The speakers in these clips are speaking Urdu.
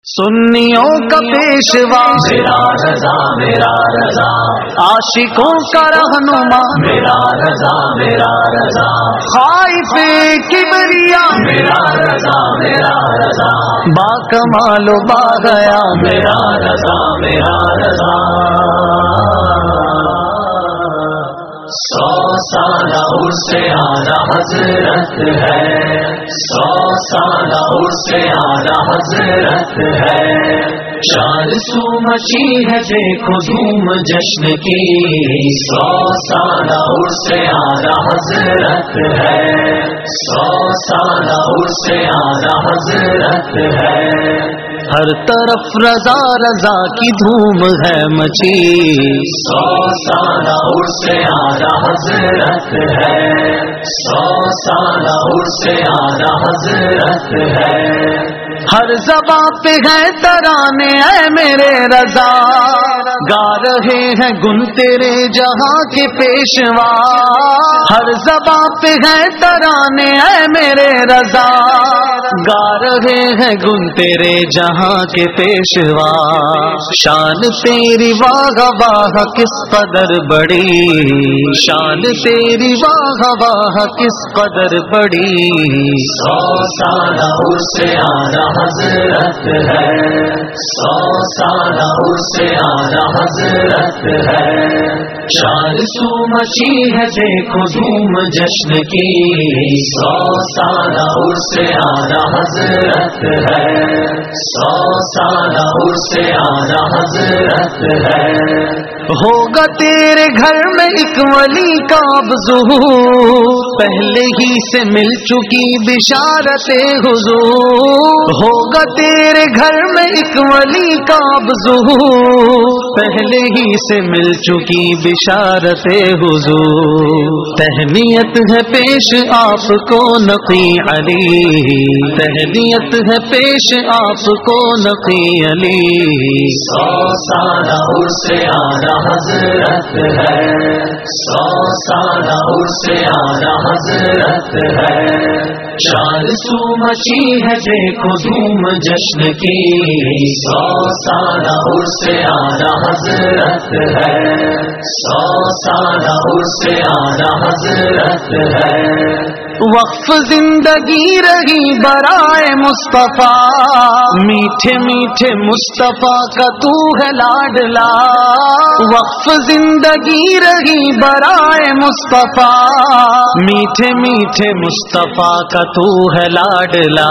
سنیوں کا پیشوا میرا رضا میرا رضا، عاشقوں کا رہنما میرا رضا میرا رضا، خائف کبریا میرا رضا میرا رضا، با کمال و با گیا میرا رضا میرا رضا۔ 100 سالہ عرس اعلیٰ حضرت ہے، 100 سالہ عرس اعلیٰ حضرت ہے، چار سو مچی ہے دیکھو دھوم جشن کی، 100 سالہ عرس اعلیٰ حضرت ہے، 100 سالہ عرس اعلیٰ حضرت ہے، ہر طرف رضا رضا کی دھوم ہے مچی، 100 سالہ عرس اعلیٰ حضرت ہے، 100 سالہ عرس اعلیٰ حضرت ہے، ہر زباں پہ ہے ترانے اے میرے رضا، گا رہے ہیں گن تیرے جہاں کے پیشوا، ہر زباں پہ ہے ترانے اے میرے رضا، گا رہے ہیں گن تیرے جہاں کے پیشوا، شان تیری واہ واہ کس قدر بڑی، شان تیری واہ واہ کس قدر بڑی، 100 سالہ عرس اعلیٰ حضرت ہے، 100 سالہ عرس اعلیٰ حضرت ہے، 400 مچی ہے دیکھو دھوم جشن کی، 100 سالہ عرس اعلیٰ حضرت ہے، 100 سالہ عرس اعلیٰ حضرت ہے، ہوگا تیرے گھر میں ایک ولی کا اب ظہور، پہلے ہی سے مل چکی بشارت حضور، ہوگا تیرے گھر میں ایک ولی کا اب ظہور، پہلے ہی سے مل چکی بشارت حضور، تہنیت ہے پیش آپ کو نقی علی، تہنیت ہے پیش آپ کو نقی علی، 100 سالہ عرس اعلیٰ حضرت ہے، 100 سالہ عرس اعلیٰ حضرت ہے، 400 مچی ہے دیکھو دھوم جشن کی، 100 سالہ عرس اعلیٰ حضرت ہے، 100 سالہ عرس اعلیٰ حضرت ہے، وقف زندگی رہی برائے مصطفیٰ، میٹھے میٹھے مصطفیٰ کا تو ہے لاڈلا، وقف زندگی رہی برائے مصطفیٰ، میٹھے میٹھے مصطفیٰ کا تو ہے لاڈلا،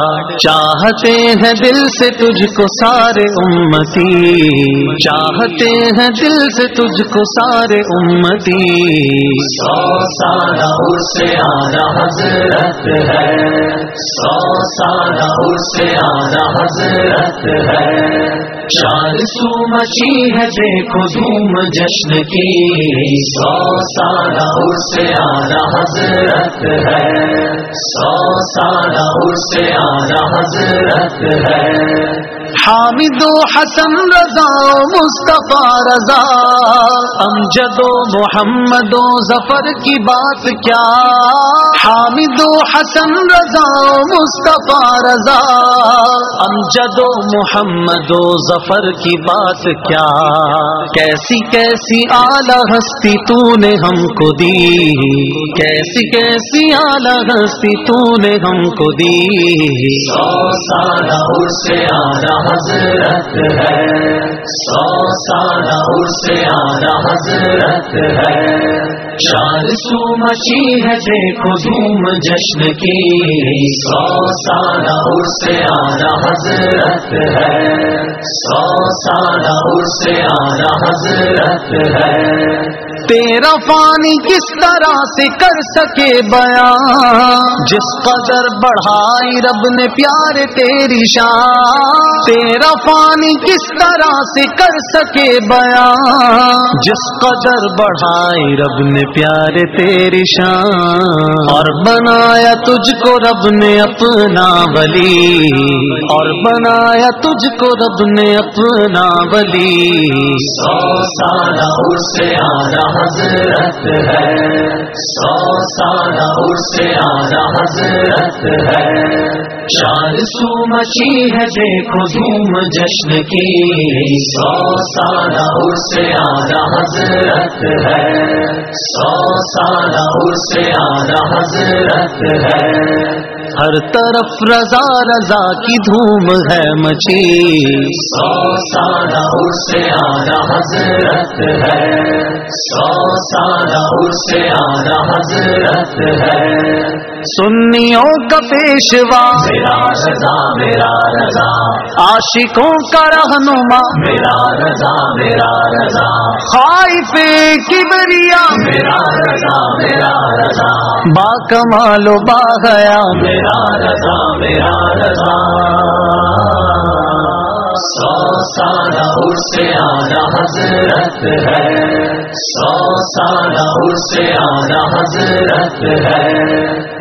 چاہتے ہیں دل سے تجھ کو سارے امتی، چاہتے ہیں دل سے تجھ کو سارے امتی، 100 سالہ عرس اعلیٰ حضرت ہے، 100 سالہ عرس اعلیٰ حضرت ہے، 400 مچی ہے دیکھو دھوم جشن کی، 100 سالہ عرس اعلیٰ حضرت ہے، 100 سالہ عرس اعلیٰ حضرت ہے، حامد و حسن رضا و مصطفیٰ رضا، امجد و محمد و ظفر کی بات کیا، حامد و حسن رضا و مصطفیٰ رضا، امجد و محمد و ظفر کی بات کیا، کیسی کیسی اعلیٰ ہستی تو نے ہم کو دی، کیسی کیسی اعلیٰ ہستی تو نے ہم کو دی، 100 سالہ عرس اعلیٰ حضرت ہے، 100 سالہ عرس اعلیٰ حضرت ہے، 400 مچی ہے دیکھو دھوم جشن کی، 100 سالہ عرس اعلیٰ حضرت ہے، 100 سالہ عرس اعلیٰ حضرت ہے، تیرا فانی کس طرح سے کر سکے بیان، جس قدر بڑھائی رب نے پیار تیری شان، تیرا فانی کس طرح سے کر سکے بیان، جس قدر بڑھائی رب نے پیار تیری شان، اور بنایا تجھ کو رب نے اپنا ولی، اور بنایا تجھ کو رب نے اپنا ولی، 100 سالہ عرس اعلیٰ حضرت ہے، 100 سالہ عرس آلہ حضرت ہے، چار سو مچی ہے دیکھو دھوم جشن کی، 100 سالہ عرس آلہ حضرت ہے، 100 سالہ عرس آلہ حضرت ہے، ہر طرف رضا رضا کی دھوم ہے مچی، 100 سالہ عرس آلہ حضرت ہے، 100 سالہ عرس آلہ حضرت ہے، سنیوں کا پیشوا میرا رضا میرا رضا، عاشقوں کا رہنما میرا رضا میرا رضا، خائف کبریا میرا رضا میرا رضا، با کمال و با حیا میرا رضا میرا رضا، 100 سالہ عرس آلہ حضرت ہے، 100 سالہ عرس آلہ حضرت ہے،